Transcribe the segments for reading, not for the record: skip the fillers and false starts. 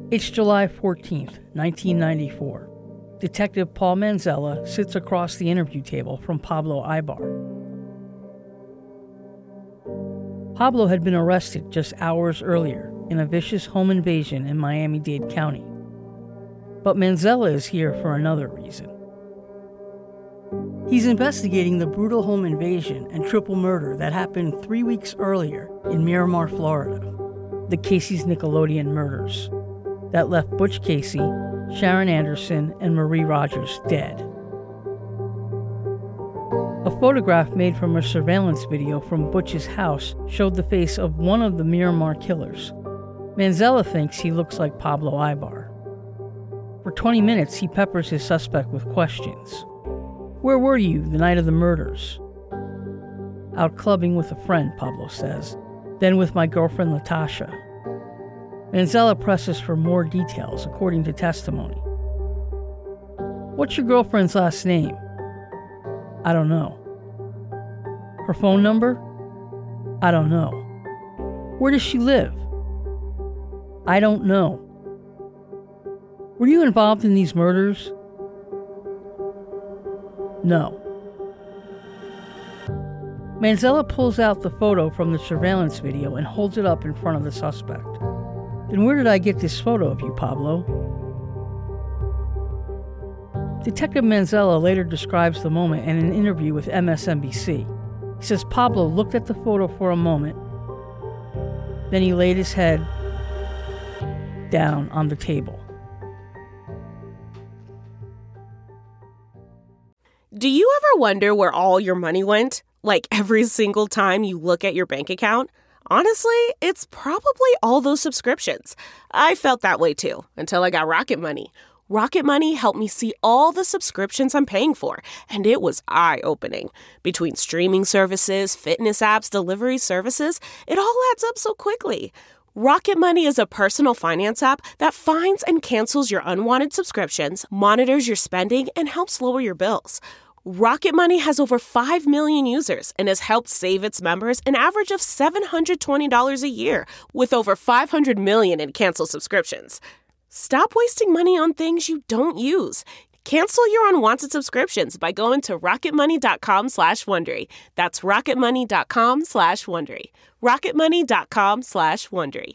It's July 14th, 1994. Detective Paul Manzella sits across the interview table from Pablo Ibar. Pablo had been arrested just hours earlier in a vicious home invasion in Miami-Dade County. But Manzella is here for another reason. He's investigating the brutal home invasion and triple murder that happened 3 weeks earlier in Miramar, Florida, the Casey's Nickelodeon murders that left Butch Casey, Sharon Anderson, and Marie Rogers dead. A photograph made from a surveillance video from Butch's house showed the face of one of the Miramar killers. Manzella thinks he looks like Pablo Ibar. For 20 minutes, he peppers his suspect with questions. Where were you the night of the murders? Out clubbing with a friend, Pablo says, then with my girlfriend Latasha. Manzella presses for more details according to testimony. What's your girlfriend's last name? I don't know. Her phone number? I don't know. Where does she live? I don't know. Were you involved in these murders? No. Manzella pulls out the photo from the surveillance video and holds it up in front of the suspect. Then where did I get this photo of you, Pablo? Detective Manzella later describes the moment in an interview with MSNBC. He says Pablo looked at the photo for a moment, then he laid his head down on the table. Do you ever wonder where all your money went? Like every single time you look at your bank account? Honestly, it's probably all those subscriptions. I felt that way too, until I got Rocket Money. Rocket Money helped me see all the subscriptions I'm paying for, and it was eye-opening. Between streaming services, fitness apps, delivery services, it all adds up so quickly. Rocket Money is a personal finance app that finds and cancels your unwanted subscriptions, monitors your spending, and helps lower your bills. Rocket Money has over 5 million users and has helped save its members an average of $720 a year, with over 500 million in canceled subscriptions. Stop wasting money on things you don't use. Cancel your unwanted subscriptions by going to rocketmoney.com/Wondery. That's rocketmoney.com/Wondery. rocketmoney.com/Wondery.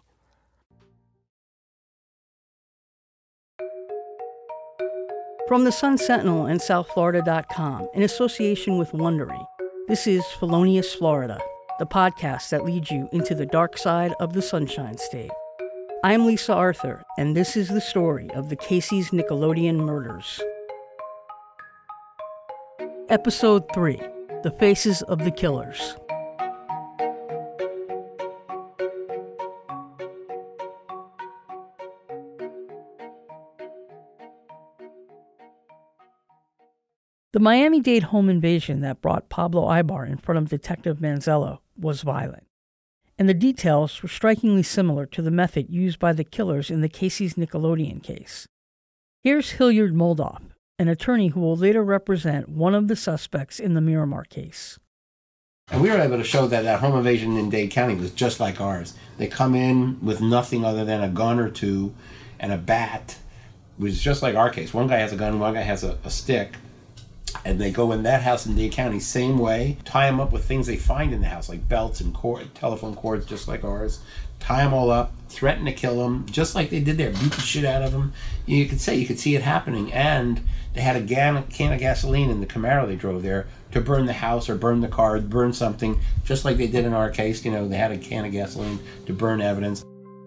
From the Sun Sentinel and SouthFlorida.com, in association with Wondery, this is Felonious Florida, the podcast that leads you into the dark side of the Sunshine State. I'm Lisa Arthur, and this is the story of the Casey's Nickelodeon murders. Episode 3, The Faces of the Killers. The Miami-Dade home invasion that brought Pablo Ibar in front of Detective Manzella was violent, and the details were strikingly similar to the method used by the killers in the Casey's Nickelodeon case. Here's Hilliard Moldoff, an attorney who will later represent one of the suspects in the Miramar case. And we were able to show that that home invasion in Dade County was just like ours. They come in with nothing other than a gun or two and a bat, which is just like our case. One guy has a gun, one guy has a stick. And they go in that house in Dade County, same way, tie them up with things they find in the house, like belts and telephone cords, just like ours. Tie them all up, threaten to kill them, just like they did there, beat the shit out of them. You could see it happening. And they had a can of gasoline in the Camaro they drove there to burn the house or burn the car, burn something, just like they did in our case. You know, they had a can of gasoline to burn evidence.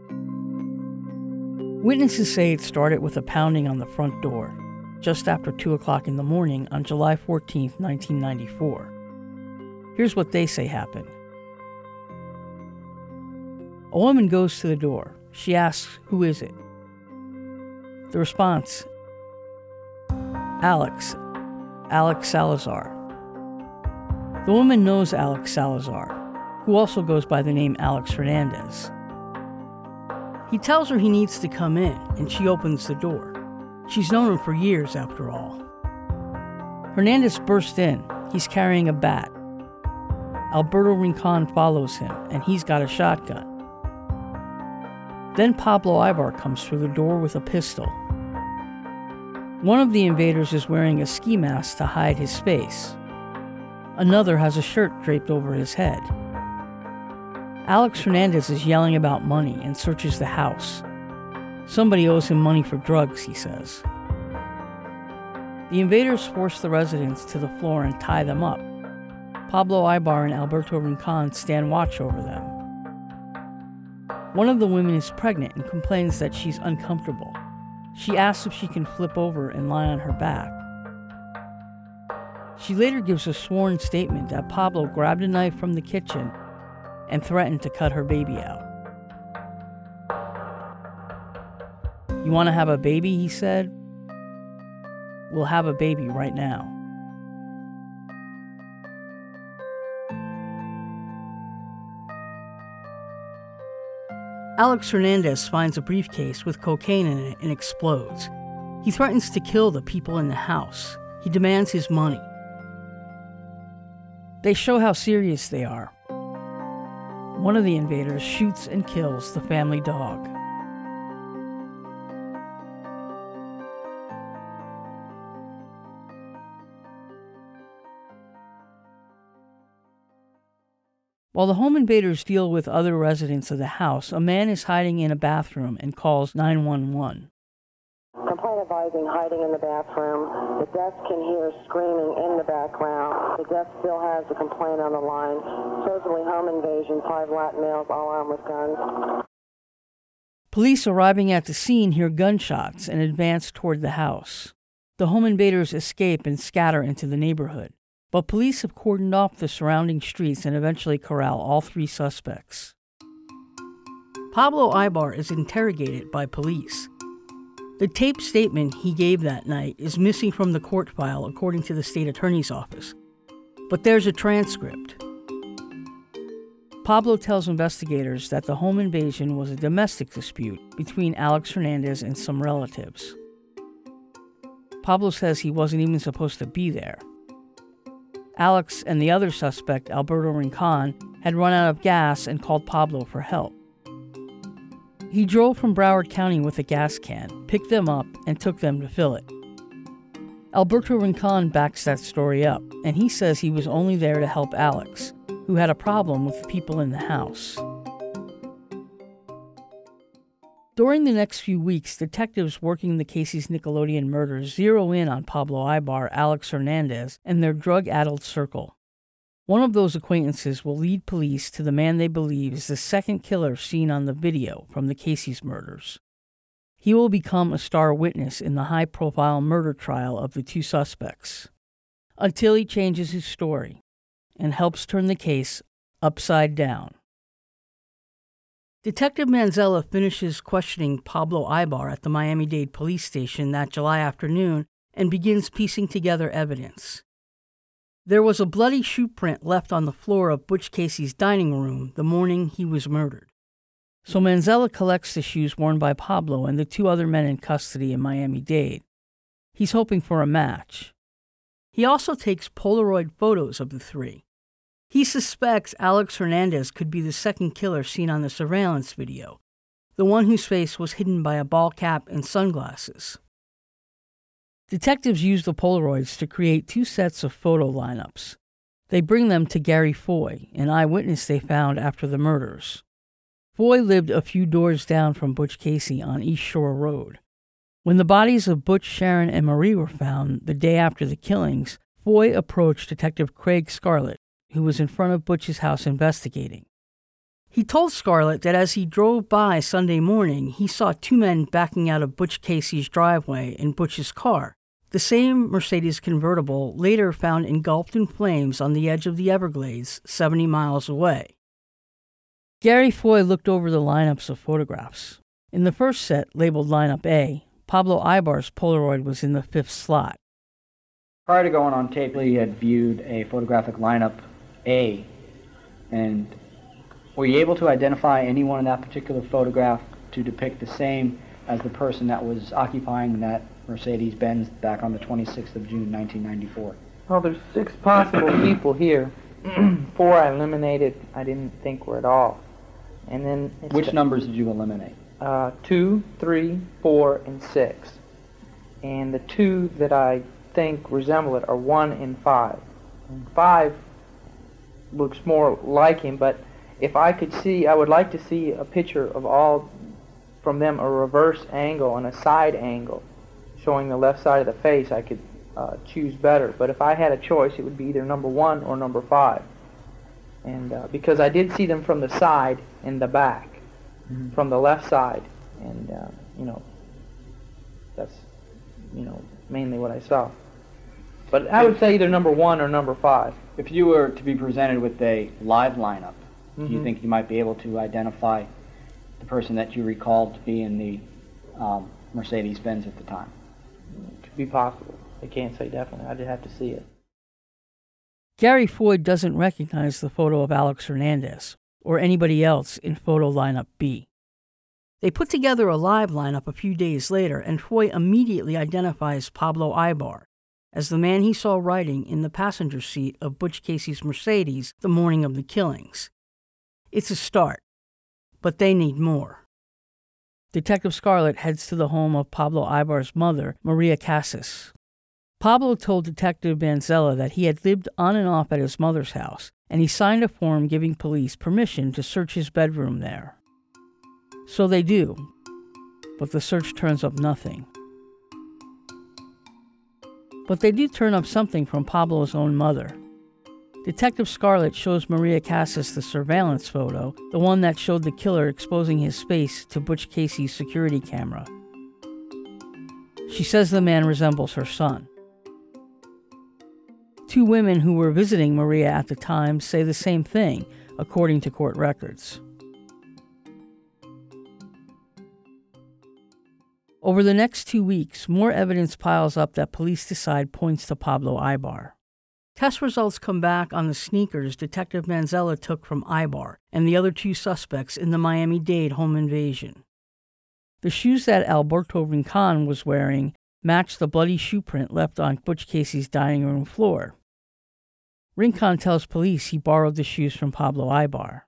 Witnesses say it started with a pounding on the front door, just after 2 o'clock in the morning on July 14, 1994. Here's what they say happened. A woman goes to the door. She asks, "Who is it?" The response, Alex Salazar. The woman knows Alex Salazar, who also goes by the name Alex Hernandez. He tells her he needs to come in, and she opens the door. She's known him for years, after all. Hernandez bursts in. He's carrying a bat. Alberto Rincon follows him, and he's got a shotgun. Then Pablo Ibar comes through the door with a pistol. One of the invaders is wearing a ski mask to hide his face. Another has a shirt draped over his head. Alex Hernandez is yelling about money and searches the house. Somebody owes him money for drugs, he says. The invaders force the residents to the floor and tie them up. Pablo Ibar and Alberto Rincon stand watch over them. One of the women is pregnant and complains that she's uncomfortable. She asks if she can flip over and lie on her back. She later gives a sworn statement that Pablo grabbed a knife from the kitchen and threatened to cut her baby out. "You want to have a baby?" he said. "We'll have a baby right now." Alex Hernandez finds a briefcase with cocaine in it and explodes. He threatens to kill the people in the house. He demands his money. They show how serious they are. One of the invaders shoots and kills the family dog. While the home invaders deal with other residents of the house, a man is hiding in a bathroom and calls 911. Complaint advising hiding in the bathroom. The desk can hear screaming in the background. The desk still has the complaint on the line. Supposedly home invasion, 5 Latin males, all armed with guns. Police arriving at the scene hear gunshots and advance toward the house. The home invaders escape and scatter into the neighborhood. But police have cordoned off the surrounding streets and eventually corral all 3 suspects. Pablo Ibar is interrogated by police. The taped statement he gave that night is missing from the court file, according to the state attorney's office. But there's a transcript. Pablo tells investigators that the home invasion was a domestic dispute between Alex Hernandez and some relatives. Pablo says he wasn't even supposed to be there. Alex and the other suspect, Alberto Rincon, had run out of gas and called Pablo for help. He drove from Broward County with a gas can, picked them up, and took them to fill it. Alberto Rincon backs that story up, and he says he was only there to help Alex, who had a problem with the people in the house. During the next few weeks, detectives working the Casey's Nickelodeon murders zero in on Pablo Ibar, Alex Hernandez, and their drug-addled circle. One of those acquaintances will lead police to the man they believe is the second killer seen on the video from the Casey's murders. He will become a star witness in the high-profile murder trial of the 2 suspects, until he changes his story and helps turn the case upside down. Detective Manzella finishes questioning Pablo Ibar at the Miami-Dade police station that July afternoon and begins piecing together evidence. There was a bloody shoe print left on the floor of Butch Casey's dining room the morning he was murdered. So Manzella collects the shoes worn by Pablo and the 2 other men in custody in Miami-Dade. He's hoping for a match. He also takes Polaroid photos of the 3. He suspects Alex Hernandez could be the second killer seen on the surveillance video, the one whose face was hidden by a ball cap and sunglasses. Detectives use the Polaroids to create 2 sets of photo lineups. They bring them to Gary Foy, an eyewitness they found after the murders. Foy lived a few doors down from Butch Casey on East Shore Road. When the bodies of Butch, Sharon, and Marie were found the day after the killings, Foy approached Detective Craig Scarlett, who was in front of Butch's house investigating. He told Scarlett that as he drove by Sunday morning, he saw 2 men backing out of Butch Casey's driveway in Butch's car, the same Mercedes convertible later found engulfed in flames on the edge of the Everglades, 70 miles away. Gary Foy looked over the lineups of photographs. In the first set, labeled Lineup A, Pablo Ibar's Polaroid was in the 5th slot. Prior to going on tape, he had viewed a photographic lineup A, and were you able to identify anyone in that particular photograph to depict the same as the person that was occupying that Mercedes-Benz back on the 26th of June, 1994? Well, there's 6 possible people here. 4 I eliminated, I didn't think were at all. And then Which numbers did you eliminate? 2, 3, 4, and 6. And the two that I think resemble it are 1 and 5. And 5 looks more like him, but if I could see, I would like to see a picture of all from them, a reverse angle and a side angle showing the left side of the face. I could choose better, but if I had a choice, it would be either number 1 or number 5. And because I did see them from the side and the back, from the left side, and that's mainly what I saw. But I would say either number 1 or number 5. If you were to be presented with a live lineup, do you think you might be able to identify the person that you recalled to be in the Mercedes-Benz at the time? It could be possible. I can't say definitely. I'd have to see it. Gary Foyd doesn't recognize the photo of Alex Hernandez or anybody else in photo lineup B. They put together a live lineup a few days later, and Foy immediately identifies Pablo Ibar as the man he saw riding in the passenger seat of Butch Casey's Mercedes the morning of the killings. It's a start, but they need more. Detective Scarlett heads to the home of Pablo Ibar's mother, Maria Casas. Pablo told Detective Manzella that he had lived on and off at his mother's house, and he signed a form giving police permission to search his bedroom there. So they do, but the search turns up nothing. But they do turn up something from Pablo's own mother. Detective Scarlett shows Maria Casas the surveillance photo, the one that showed the killer exposing his face to Butch Casey's security camera. She says the man resembles her son. Two women who were visiting Maria at the time say the same thing, according to court records. Over the next 2 weeks, more evidence piles up that police decide points to Pablo Ibar. Test results come back on the sneakers Detective Manzella took from Ibar and the other two suspects in the Miami-Dade home invasion. The shoes that Alberto Rincon was wearing matched the bloody shoe print left on Butch Casey's dining room floor. Rincon tells police he borrowed the shoes from Pablo Ibar.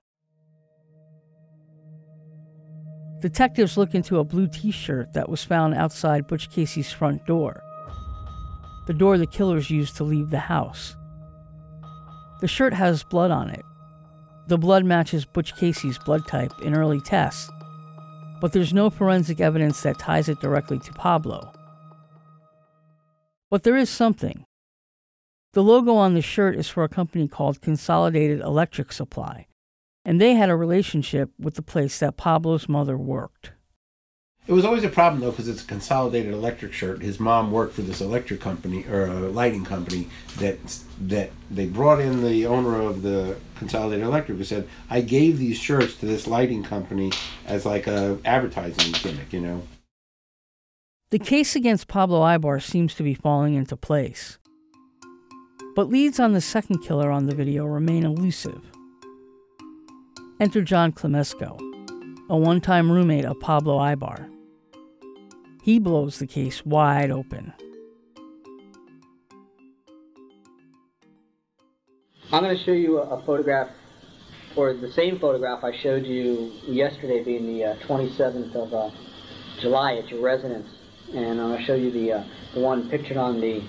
Detectives look into a blue t-shirt that was found outside Butch Casey's front door, the door the killers used to leave the house. The shirt has blood on it. The blood matches Butch Casey's blood type in early tests, but there's no forensic evidence that ties it directly to Pablo. But there is something. The logo on the shirt is for a company called Consolidated Electric Supply, and they had a relationship with the place that Pablo's mother worked. It was always a problem, though, because it's a Consolidated Electric shirt. His mom worked for this electric company, or a lighting company, that they brought in the owner of the Consolidated Electric who said, I gave these shirts to this lighting company as like a advertising gimmick, you know. The case against Pablo Ibar seems to be falling into place. But leads on the second killer on the video remain elusive. Enter John Clemesco, a one-time roommate of Pablo Ibar. He blows the case wide open. I'm going to show you a photograph, or the same photograph I showed you yesterday, being the 27th of July at your residence. And I'm going to show you the one pictured on the,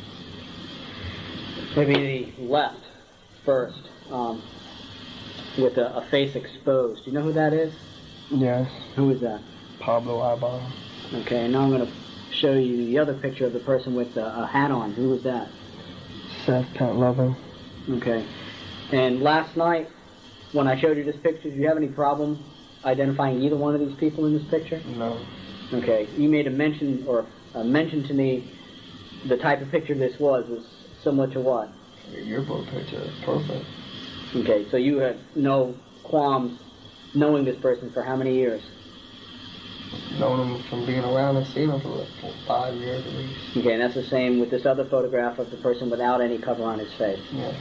maybe the left first, with a face exposed. Do you know who that is? Yes. Who is that? Pablo Ibar. Okay, now I'm going to show you the other picture of the person with a hat on. Who was that? Seth Pentlovin. Okay. And last night, when I showed you this picture, did you have any problem identifying either one of these people in this picture? No. Okay. You made a mention, or mentioned to me the type of picture this was similar to what? Your yearbook picture is perfect. Okay, so you had no qualms knowing this person for how many years? Known him from being around and seeing him for like 5 years at least. Okay, and that's the same with this other photograph of the person without any cover on his face. Yeah.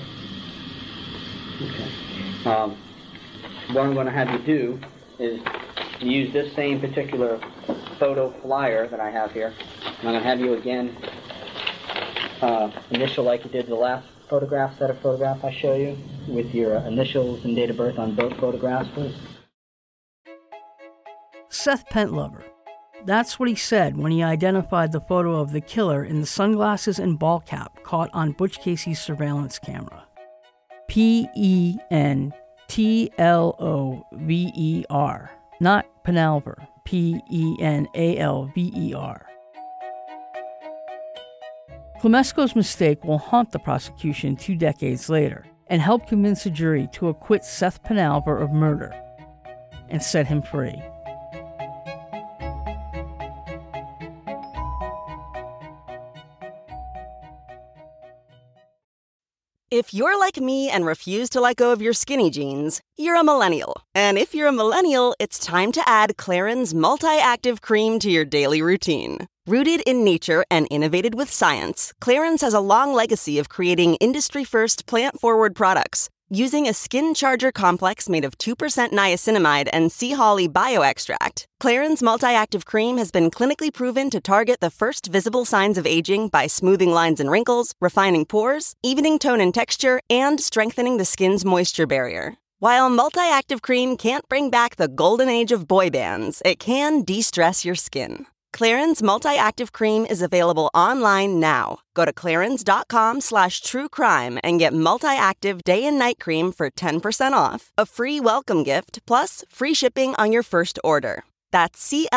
Okay. What I'm going to have you do is use this same particular photo flyer that I have here. And I'm going to have you again initial like you did the last set of photographs I show you, with your initials and date of birth on both photographs, please. Seth Pentlover. That's what he said when he identified the photo of the killer in the sunglasses and ball cap caught on Butch Casey's surveillance camera. Pentlover, not Penalver, Penalver. Clemesco's mistake will haunt the prosecution 2 decades later and help convince a jury to acquit Seth Penalver of murder and set him free. If you're like me and refuse to let go of your skinny jeans, you're a millennial. And if you're a millennial, it's time to add Clarins Multi-Active Cream to your daily routine. Rooted in nature and innovated with science, Clarins has a long legacy of creating industry-first plant-forward products. Using a skin charger complex made of 2% niacinamide and sea holly bioextract, Clarins Multi-Active Cream has been clinically proven to target the first visible signs of aging by smoothing lines and wrinkles, refining pores, evening tone and texture, and strengthening the skin's moisture barrier. While Multi-Active Cream can't bring back the golden age of boy bands, it can de-stress your skin. Clarins Multi-Active Cream is available online now. Go to clarins.com/truecrime and get Multi-Active Day and Night Cream for 10% off, a free welcome gift, plus free shipping on your first order. That's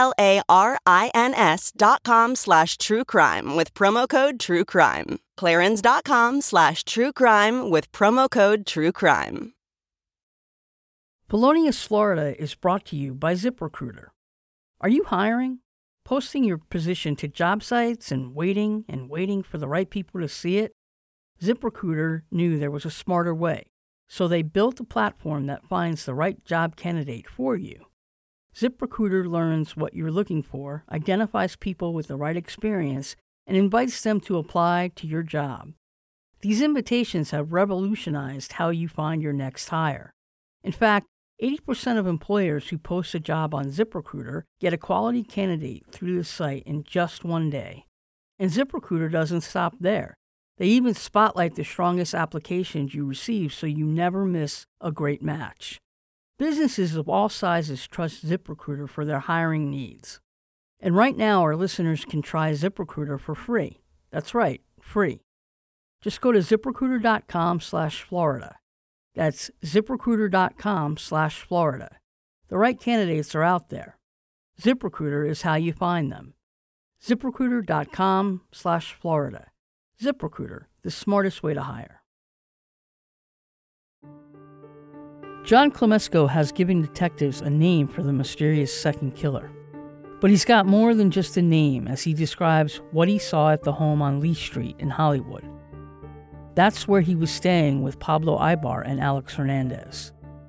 CLARINS.com/truecrime with promo code TrueCrime. Clarins.com/truecrime with promo code TrueCrime. Polonius, Florida is brought to you by ZipRecruiter. Are you hiring? Posting your position to job sites and waiting for the right people to see it? ZipRecruiter knew there was a smarter way, so they built a platform that finds the right job candidate for you. ZipRecruiter learns what you're looking for, identifies people with the right experience, and invites them to apply to your job. These invitations have revolutionized how you find your next hire. In fact, 80% of employers who post a job on ZipRecruiter get a quality candidate through the site in just 1 day. And ZipRecruiter doesn't stop there. They even spotlight the strongest applications you receive so you never miss a great match. Businesses of all sizes trust ZipRecruiter for their hiring needs. And right now, our listeners can try ZipRecruiter for free. That's right, free. Just go to ZipRecruiter.com/Florida. That's ZipRecruiter.com/Florida. The right candidates are out there. ZipRecruiter is how you find them. ZipRecruiter.com/Florida. ZipRecruiter, the smartest way to hire. John Clemesco has given detectives a name for the mysterious second killer. But he's got more than just a name as he describes what he saw at the home on Lee Street in Hollywood. That's where he was staying with Pablo Ibar and Alex Hernandez.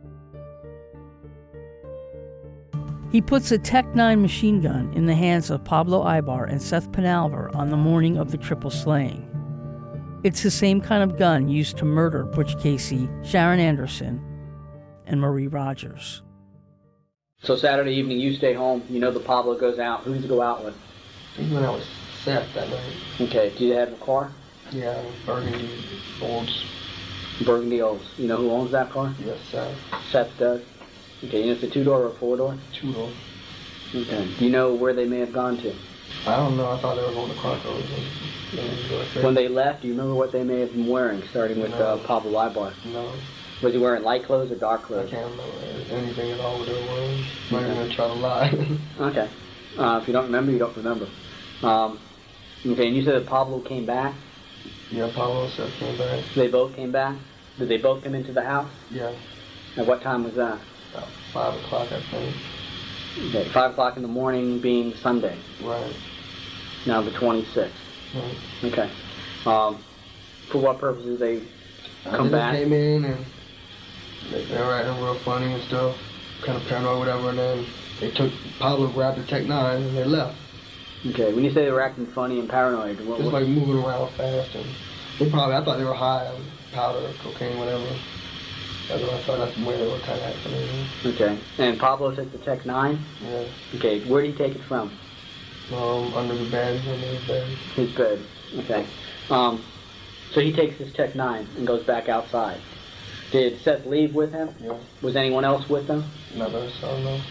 He puts a Tech-9 machine gun in the hands of Pablo Ibar and Seth Penalver on the morning of the triple slaying. It's the same kind of gun used to murder Butch Casey, Sharon Anderson, and Marie Rogers. So Saturday evening, you stay home. You know that Pablo goes out. Who does he go out with? He went out with Seth that night. Okay. Do you have a car? Yeah, Burgundy Olds. Burgundy Olds. You know who owns that car? Yes, Seth. Seth does. Okay. You know if it's a 2-door or a 4-door? 2-door. Okay. Do you know where they may have gone to? I don't know. I thought they were going to Croncos. When they left, do you remember what they may have been wearing, starting with Pablo Ibar? No. Was he wearing light clothes or dark clothes? I can't remember anything at all what they were wearing. I'm not even going to try to lie. Okay. If you don't remember, you don't remember. Okay, and you said that Pablo came back? Yeah, Pablo and Seth came back. They both came back? Did they both come into the house? Yeah. At what time was that? About 5 o'clock, I think. Okay, 5 o'clock in the morning being Sunday. Right. Now the 26th. Right. Okay. For what purposes they come back? They came in and they were acting real funny and stuff, kind of paranoid or whatever, and then Pablo grabbed the Tech-9 and they left. Okay, when you say they were acting funny and paranoid, what? Just like moving around fast, and I thought they were high on powder, cocaine, whatever. That's what I thought. That's the way they were kind of acting. Okay, and Pablo took the Tech-9? Yeah. Okay, where did he take it from? Under his bed. His bed. Okay. So he takes his Tech-9 and goes back outside. Did Seth leave with him? Yeah. Was anyone else with him? Never saw no.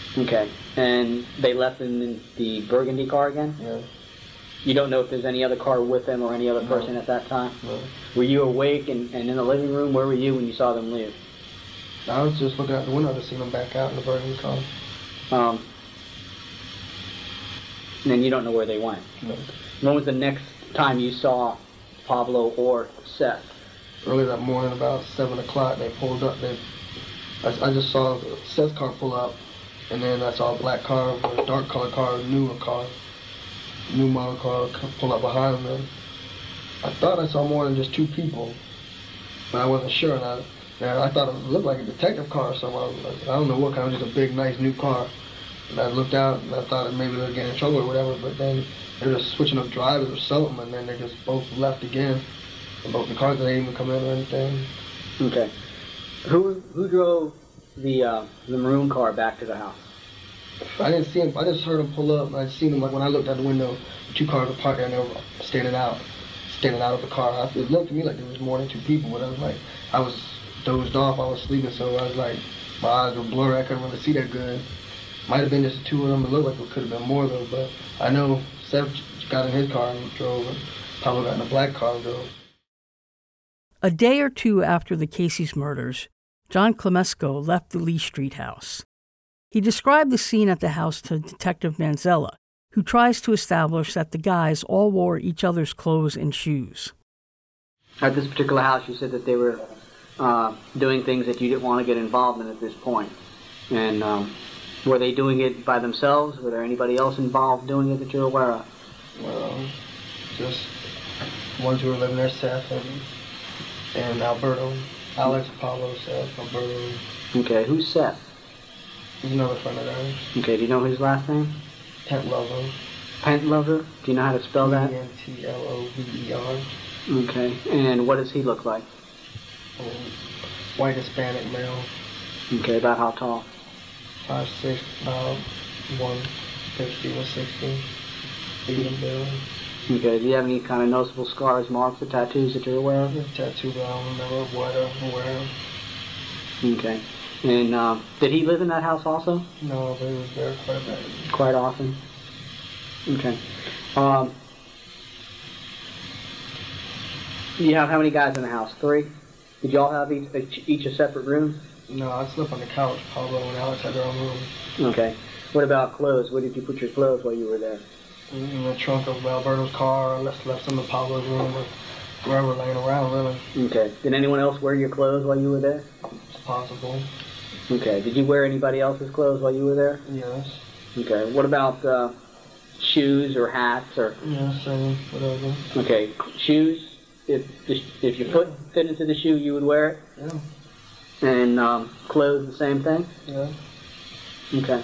Okay. And they left in the burgundy car again? Yeah. You don't know if there's any other car with them or any other person at that time? No. Were you awake and in the living room? Where were you when you saw them leave? I was just looking out the window to see them back out in the burgundy car. And then you don't know where they went? No. When was the next time you saw Pablo or Seth? Early that morning, about 7 o'clock, they pulled up. I just saw Seth's car pull up, and then I saw a black car, a dark colored car, a new model car pull up behind them. I thought I saw more than just two people, but I wasn't sure. And I thought it looked like a detective car or something. I don't know what kind, just a big, nice new car. And I looked out and I thought maybe they were getting in trouble or whatever, but then they were just switching up drivers or something, and then they just both left again. And both the cars didn't even come in or anything. Okay. Who drove the maroon car back to the house? I didn't see him. I just heard him pull up. And I seen him, like when I looked out the window, the two cars were parked there and they were standing out of the car. It looked to me like there was more than two people, but I was dozed off. I was sleeping, so I was like, my eyes were blurry. I couldn't really see that good. Might have been just the two of them. It looked like it could have been more though, but I know Seth got in his car and drove, and Pablo got in a black car and drove. A day or two after the Casey's murders, John Clemesco left the Lee Street house. He described the scene at the house to Detective Manzella, who tries to establish that the guys all wore each other's clothes and shoes. At this particular house, you said that they were doing things that you didn't want to get involved in at this point. And were they doing it by themselves? Were there anybody else involved doing it that you're aware of? Well, just ones who were living there, Seth and Alberto. Alex, Pablo, Seth, Alberto. Okay, who's Seth? He's another friend of ours. Okay, do you know his last name? Pentlover. Pentlover? Do you know how to spell that? Pentlover. Okay, and what does he look like? White Hispanic male. Okay, about how tall? 5'6", about 150, 160. Medium build. Okay, do you have any kind of noticeable scars, marks, or tattoos that you're aware of? Tattoo, but I don't remember what I'm aware of. Okay. And did he live in that house also? No, but he was there quite a bit. Quite often? Okay. You have how many guys in the house? 3? Did you all have each a separate room? No, I slept on the couch. Pablo and Alex had their own room. Okay. What about clothes? Where did you put your clothes while you were there? In the trunk of Alberto's car. I left some in Pablo's room or wherever laying around, really. Okay. Did anyone else wear your clothes while you were there? It's possible. Okay. Did you wear anybody else's clothes while you were there? Yes. Okay. What about shoes or hats or? Yeah, same, whatever. Okay. Shoes. If your foot fit into the shoe, you would wear it. Yeah. And clothes, the same thing. Yeah. Okay.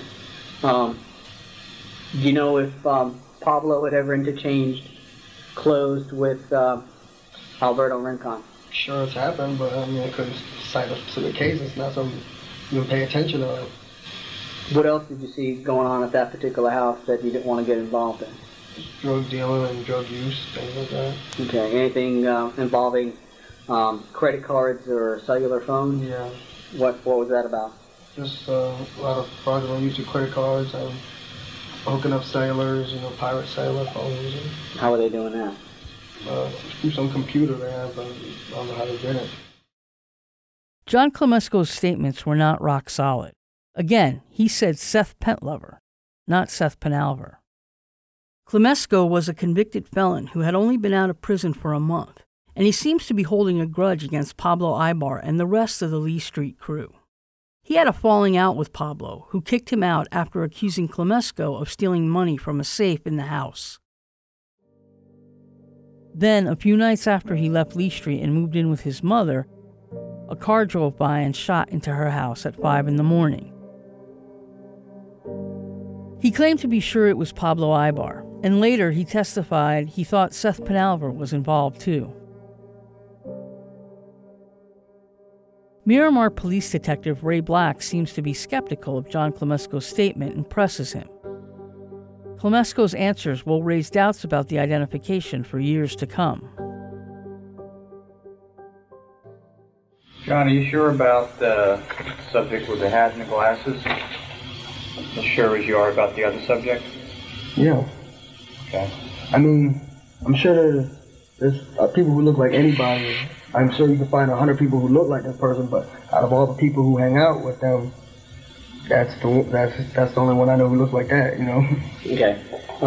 Do you know if Pablo had ever interchanged clothes with Alberto Rincon? Sure, it's happened, but I mean, I couldn't cite a specific case. It's not something you can pay attention to. What else did you see going on at that particular house that you didn't want to get involved in? Drug dealing and drug use, things like that. Okay. Anything involving credit cards or cellular phones? Yeah. What was that about? Just a lot of fraudulent use of credit cards and hooking up cellulars, pirate cellular phones. How were they doing that? Through some computer they have, but I don't know how they did it. John Clemesco's statements were not rock solid. Again, he said Seth Pentlover, not Seth Penalver. Clemesco was a convicted felon who had only been out of prison for a month, and he seems to be holding a grudge against Pablo Ibar and the rest of the Lee Street crew. He had a falling out with Pablo, who kicked him out after accusing Clemesco of stealing money from a safe in the house. Then, a few nights after he left Lee Street and moved in with his mother, a car drove by and shot into her house at 5 a.m. He claimed to be sure it was Pablo Ibar, and later he testified he thought Seth Penalver was involved too. Miramar Police Detective Ray Black seems to be skeptical of John Clemesco's statement and presses him. Clemesco's answers will raise doubts about the identification for years to come. John, are you sure about the subject with the hat and the glasses? as sure as you are about the other subject? Yeah. Okay. I mean, I'm sure there's people who look like anybody. I'm sure you can find 100 people who look like this person, but out of all the people who hang out with them, that's the only one I know who looks like that, you know? Okay.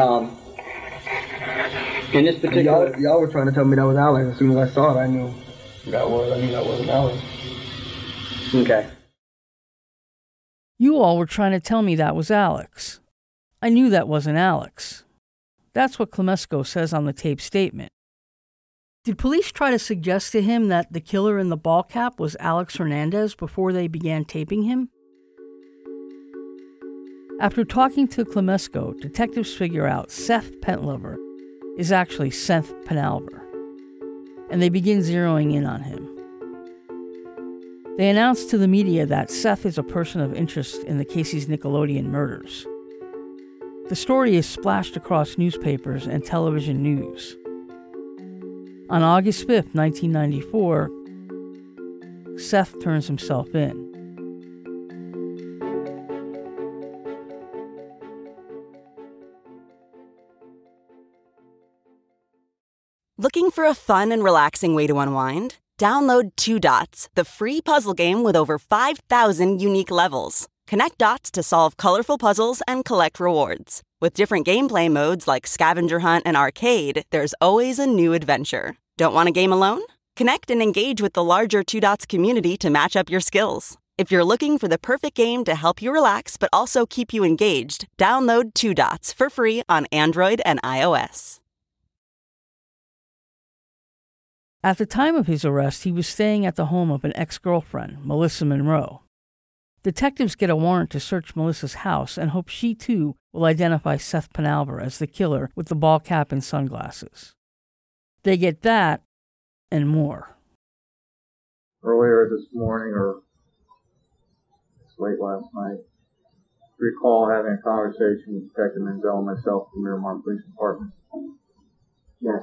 In this particular... Y'all were trying to tell me that was Alex. As soon as I saw it, I knew that wasn't Alex. Okay. You all were trying to tell me that was Alex. I knew that wasn't Alex. That's what Clemesco says on the tape statement. Did police try to suggest to him that the killer in the ball cap was Alex Hernandez before they began taping him? After talking to Clemesco, detectives figure out Seth Pentlover is actually Seth Penalver, and they begin zeroing in on him. They announce to the media that Seth is a person of interest in the Casey's Nickelodeon murders. The story is splashed across newspapers and television news. On August 5th, 1994, Seth turns himself in. Looking for a fun and relaxing way to unwind? Download 2 Dots, the free puzzle game with over 5,000 unique levels. Connect dots to solve colorful puzzles and collect rewards. With different gameplay modes like scavenger hunt and arcade, there's always a new adventure. Don't want a game alone? Connect and engage with the larger 2 Dots community to match up your skills. If you're looking for the perfect game to help you relax but also keep you engaged, download 2 Dots for free on Android and iOS. At the time of his arrest, he was staying at the home of an ex-girlfriend, Melissa Monroe. Detectives get a warrant to search Melissa's house and hope she, too, will identify Seth Penalver as the killer with the ball cap and sunglasses. They get that and more. Earlier this morning, or late last night, recall having a conversation with Detective Menzel and myself from Miramar Police Department. Yes.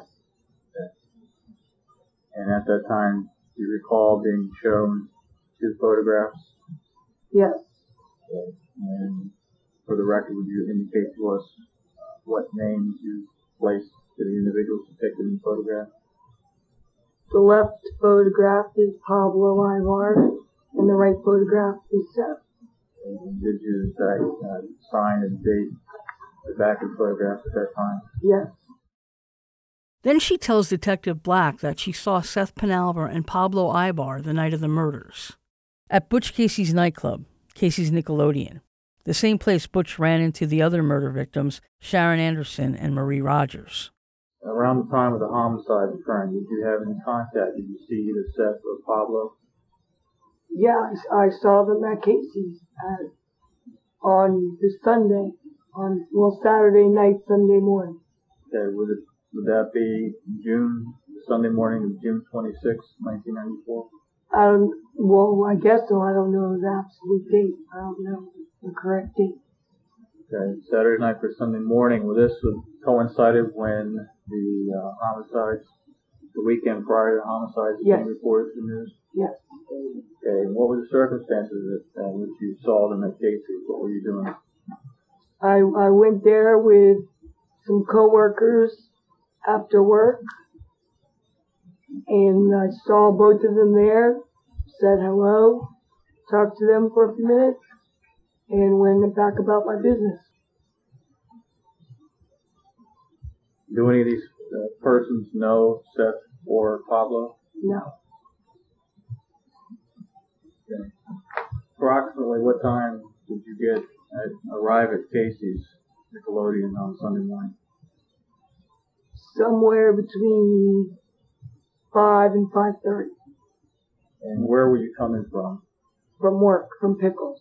And at that time, do you recall being shown 2 photographs? Yes. Okay. And for the record, would you indicate to us what names you placed to the individuals depicted in the photograph? The left photograph is Pablo Ibar, and the right photograph is Seth. And did you, in fact, sign and date the back of the photograph at that time? Yes. Then she tells Detective Black that she saw Seth Penalver and Pablo Ibar the night of the murders at Butch Casey's nightclub, Casey's Nickelodeon, the same place Butch ran into the other murder victims, Sharon Anderson and Marie Rogers. Around the time of the homicide occurring, did you have any contact? Did you see either Seth or Pablo? Yeah, I saw them at Casey's on the Sunday, Saturday night, Sunday morning. Okay, would that be Sunday morning of June 26, 1994? I guess so. I don't know the absolute date. I don't know the correct date. Okay, Saturday night for Sunday morning. Well, this coincided when the homicides, the weekend prior to the homicides, being reported to the news? Yes. Okay, and what were the circumstances at which you saw them at Casey's? What were you doing? I went there with some coworkers after work, and I saw both of them there, said hello, talked to them for a few minutes, and went back about my business. Do any of these persons know Seth or Pablo? No. Okay. Approximately what time did you arrive at Casey's Nickelodeon on Sunday morning? Somewhere between 5 and 5:30. And where were you coming from? From work, from Pickles.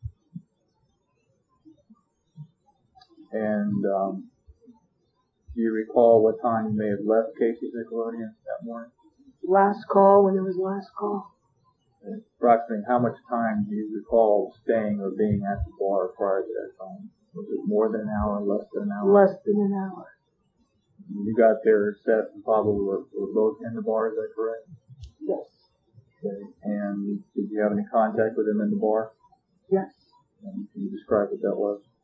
And do you recall what time you may have left Casey's Nickelodeon that morning? Last call, when it was last call. And approximately how much time do you recall staying or being at the bar prior to that time? Was it more than an hour, less than an hour? Less than an hour. When you got there, Seth and Pablo were both in the bar, is that correct? Yes. Okay. And did you have any contact with them in the bar? Yes. And can you describe what that was?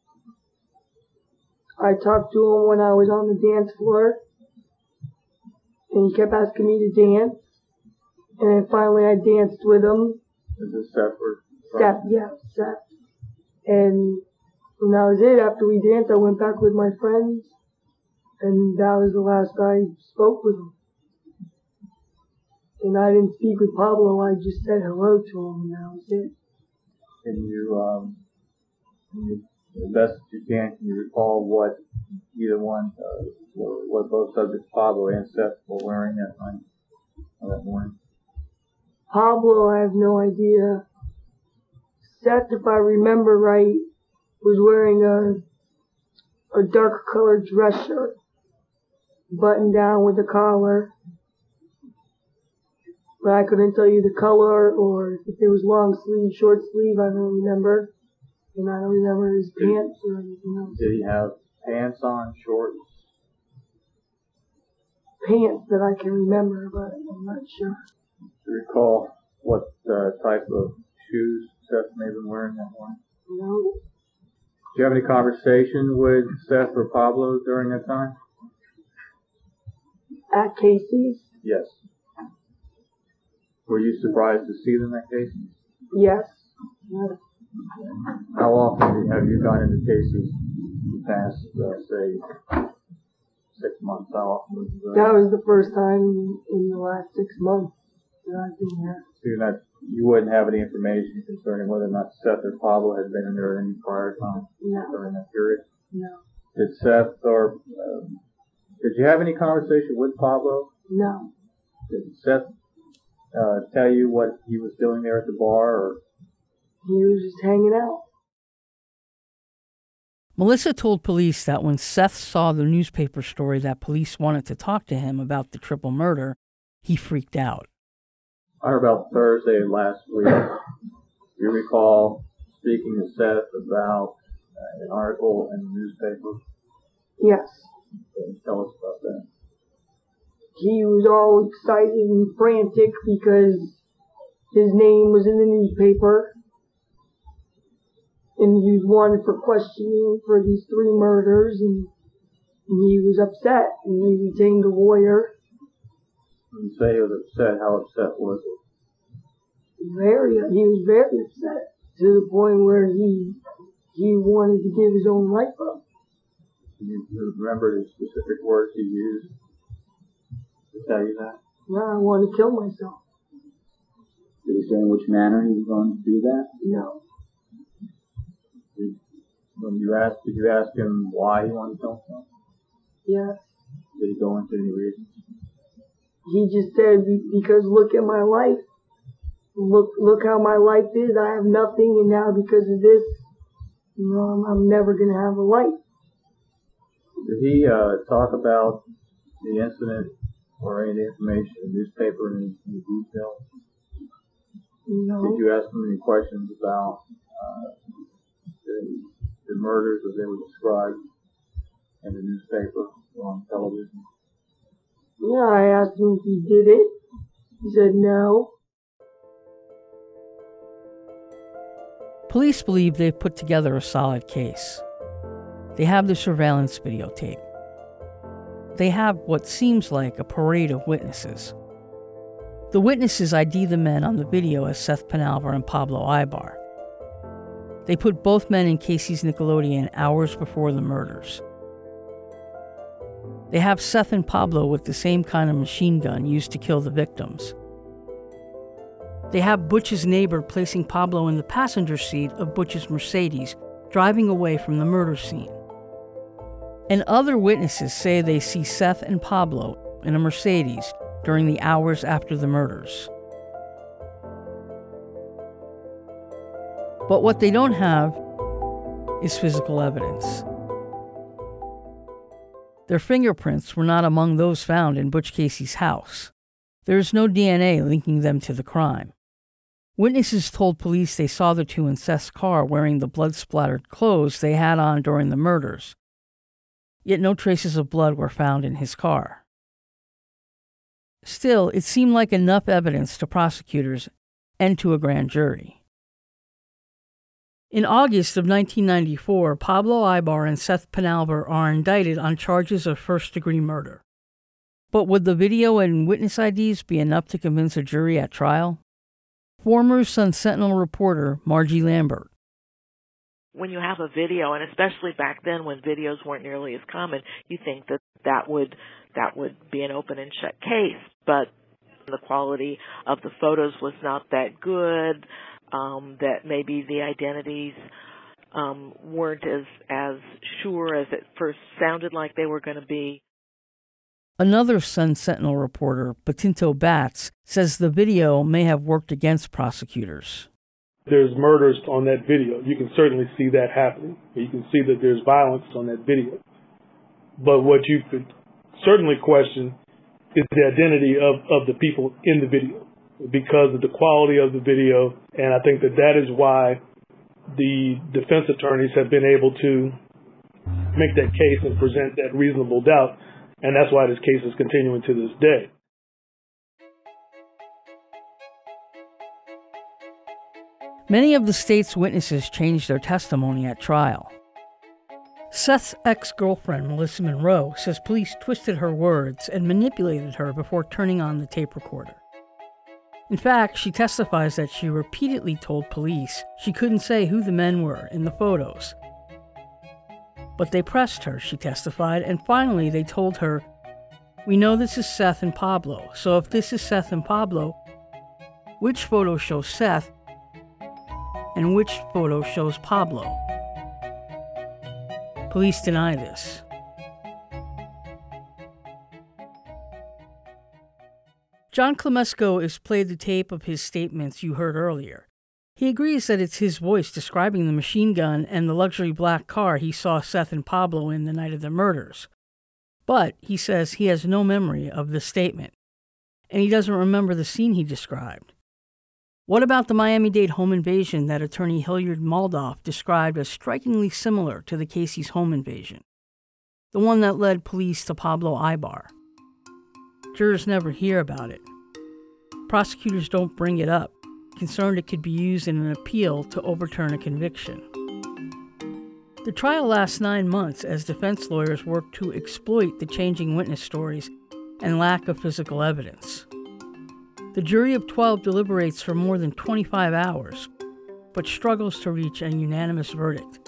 I talked to him when I was on the dance floor, and he kept asking me to dance. And then finally I danced with him. Is this separate? Seth, yeah, Seth. And that was it. After we danced, I went back with my friends, and that was the last I spoke with him. And I didn't speak with Pablo, I just said hello to him, and that was it. Can you, the best that you can you recall what either one, what both subjects, Pablo and Seth, were wearing that night, or that morning? Pablo, I have no idea. Seth, if I remember right, was wearing a dark colored dress shirt, buttoned down with a collar. But I couldn't tell you the color or if it was long sleeve, short sleeve, I don't remember. And I don't remember his pants or anything else. Did he have pants on, shorts? Pants that I can remember, but I'm not sure. Do you recall what type of shoes Seth may have been wearing that morning? No. Did you have any conversation with Seth or Pablo during that time? At Casey's? Yes. Were you surprised to see them at Casey's? Yes. Yes. How often have you gone into Casey's the past, say, 6 months? How often would you go? That was the first time in the last 6 months that I've been here. So you wouldn't have any information concerning whether or not Seth or Pablo had been in there at any prior time during that period? No. Did Seth or did you have any conversation with Pablo? No. Did Seth tell you what he was doing there at the bar, or he was just hanging out? Melissa told police that when Seth saw the newspaper story that police wanted to talk to him about the triple murder, he freaked out. I heard about Thursday last week. Do you recall speaking to Seth about an article in the newspaper? Yes. Tell us about that. He was all excited and frantic because his name was in the newspaper. And he was wanted for questioning for these 3 murders, and he was upset, and he retained a lawyer. When you say he was upset, how upset was he? He was very upset, to the point where he wanted to give his own life up. Can you remember the specific words he used to tell you that? No, I want to kill myself. Did he say in which manner he was going to do that? No. Did you ask him why he wanted to kill himself? Yes. Did he go into any reasons? He just said, because look at my life. Look how my life is. I have nothing, and now because of this, I'm never going to have a life. Did he talk about the incident or any information in the newspaper in any detail? No. Did you ask him any questions about the murders as they were described in the newspaper or on television? Yeah, I asked him if he did it. He said no. Police believe they've put together a solid case. They have the surveillance videotape. They have what seems like a parade of witnesses. The witnesses ID the men on the video as Seth Penalver and Pablo Ibar. They put both men in Casey's Nickelodeon hours before the murders. They have Seth and Pablo with the same kind of machine gun used to kill the victims. They have Butch's neighbor placing Pablo in the passenger seat of Butch's Mercedes, driving away from the murder scene. And other witnesses say they see Seth and Pablo in a Mercedes during the hours after the murders. But what they don't have is physical evidence. Their fingerprints were not among those found in Butch Casey's house. There is no DNA linking them to the crime. Witnesses told police they saw the two in Seth's car wearing the blood-splattered clothes they had on during the murders. Yet no traces of blood were found in his car. Still, it seemed like enough evidence to prosecutors and to a grand jury. In August of 1994, Pablo Ibar and Seth Penalver are indicted on charges of first-degree murder. But would the video and witness IDs be enough to convince a jury at trial? Former Sun-Sentinel reporter Margie Lambert. When you have a video, and especially back then when videos weren't nearly as common, you think that would be an open and shut case. But the quality of the photos was not that good, that maybe the identities weren't as sure as it first sounded like they were going to be. Another Sun-Sentinel reporter, Batinto Batts, says the video may have worked against prosecutors. There's murders on that video. You can certainly see that happening. You can see that there's violence on that video. But what you could certainly question is the identity of the people in the video because of the quality of the video. And I think that is why the defense attorneys have been able to make that case and present that reasonable doubt. And that's why this case is continuing to this day. Many of the state's witnesses changed their testimony at trial. Seth's ex-girlfriend, Melissa Monroe, says police twisted her words and manipulated her before turning on the tape recorder. In fact, she testifies that she repeatedly told police she couldn't say who the men were in the photos. But they pressed her, she testified, and finally they told her, "We know this is Seth and Pablo, so if this is Seth and Pablo, which photo shows Seth and which photo shows Pablo?" Police deny this. John Clemesco has played the tape of his statements you heard earlier. He agrees that it's his voice describing the machine gun and the luxury black car he saw Seth and Pablo in the night of the murders. But he says he has no memory of the statement, and he doesn't remember the scene he described. What about the Miami-Dade home invasion that attorney Hilliard Maldoff described as strikingly similar to the Casey's home invasion? The one that led police to Pablo Ibar. Jurors never hear about it. Prosecutors don't bring it up, concerned it could be used in an appeal to overturn a conviction. The trial lasts 9 months as defense lawyers work to exploit the changing witness stories and lack of physical evidence. The jury of 12 deliberates for more than 25 hours, but struggles to reach a unanimous verdict.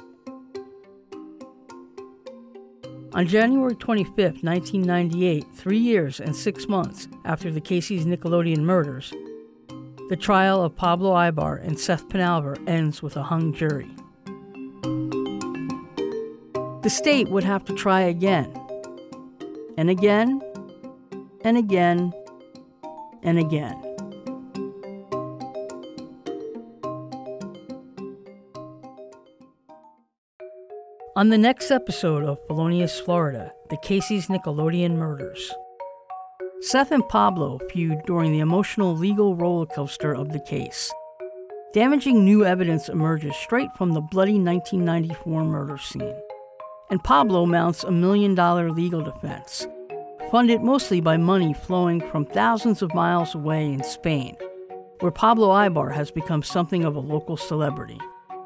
On January 25, 1998, 3 years and 6 months after the Casey's Nickelodeon murders, the trial of Pablo Ibar and Seth Penalver ends with a hung jury. The state would have to try again, and again, and again, and again. On the next episode of Felonious Florida, the Casey's Nickelodeon murders. Seth and Pablo feud during the emotional legal roller coaster of the case. Damaging new evidence emerges straight from the bloody 1994 murder scene. And Pablo mounts $1 million legal defense, funded mostly by money flowing from thousands of miles away in Spain, where Pablo Ibar has become something of a local celebrity.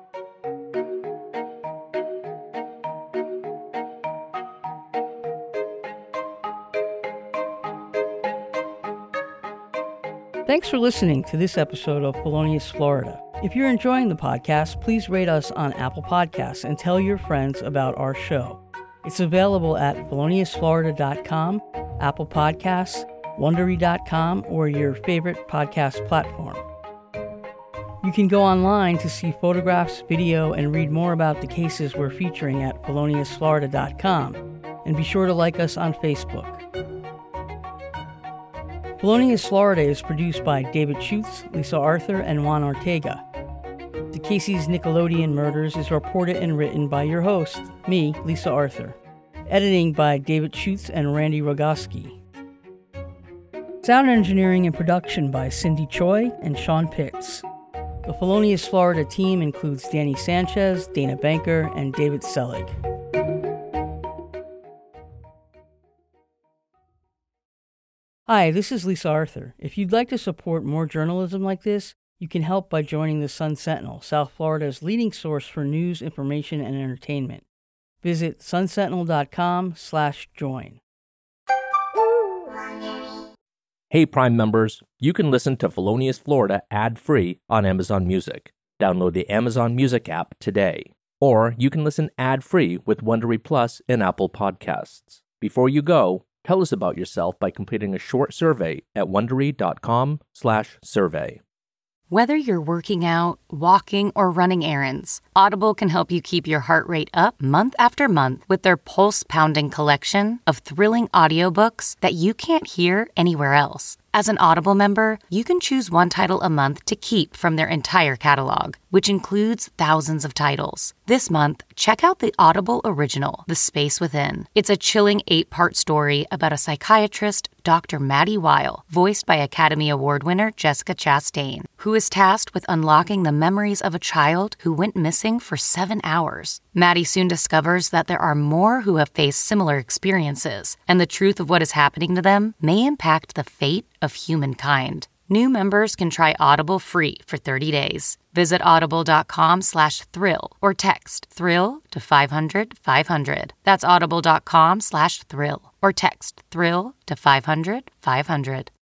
Thanks for listening to this episode of Felonious Florida. If you're enjoying the podcast, please rate us on Apple Podcasts and tell your friends about our show. It's available at feloniousflorida.com, Apple Podcasts, Wondery.com, or your favorite podcast platform. You can go online to see photographs, video, and read more about the cases we're featuring at feloniousflorida.com. And be sure to like us on Facebook. Felonious Florida is produced by David Schutz, Lisa Arthur, and Juan Ortega. The Casey's Nickelodeon Murders is reported and written by your host, me, Lisa Arthur. Editing by David Schutz and Randy Rogoski. Sound engineering and production by Cindy Choi and Sean Pitts. The Felonious Florida team includes Danny Sanchez, Dana Banker, and David Selig. Hi, this is Lisa Arthur. If you'd like to support more journalism like this, You can help by joining the Sun Sentinel, South Florida's leading source for news, information, and entertainment. Visit sunsentinel.com/join. Hey Prime members, you can listen to Felonious Florida ad-free on Amazon Music. Download the Amazon Music app today. Or you can listen ad-free with Wondery Plus and Apple Podcasts. Before you go, tell us about yourself by completing a short survey at Wondery.com/survey. Whether you're working out, walking, or running errands, Audible can help you keep your heart rate up month after month with their pulse-pounding collection of thrilling audiobooks that you can't hear anywhere else. As an Audible member, you can choose one title a month to keep from their entire catalog, which includes thousands of titles. This month, check out the Audible original, The Space Within. It's a chilling 8-part story about a psychiatrist, Dr. Maddie Weil, voiced by Academy Award winner Jessica Chastain, who is tasked with unlocking the memories of a child who went missing for 7 hours. Maddie soon discovers that there are more who have faced similar experiences, and the truth of what is happening to them may impact the fate of humankind. New members can try Audible free for 30 days. Visit audible.com/thrill or text thrill to 500-500. That's audible.com/thrill or text thrill to 500-500.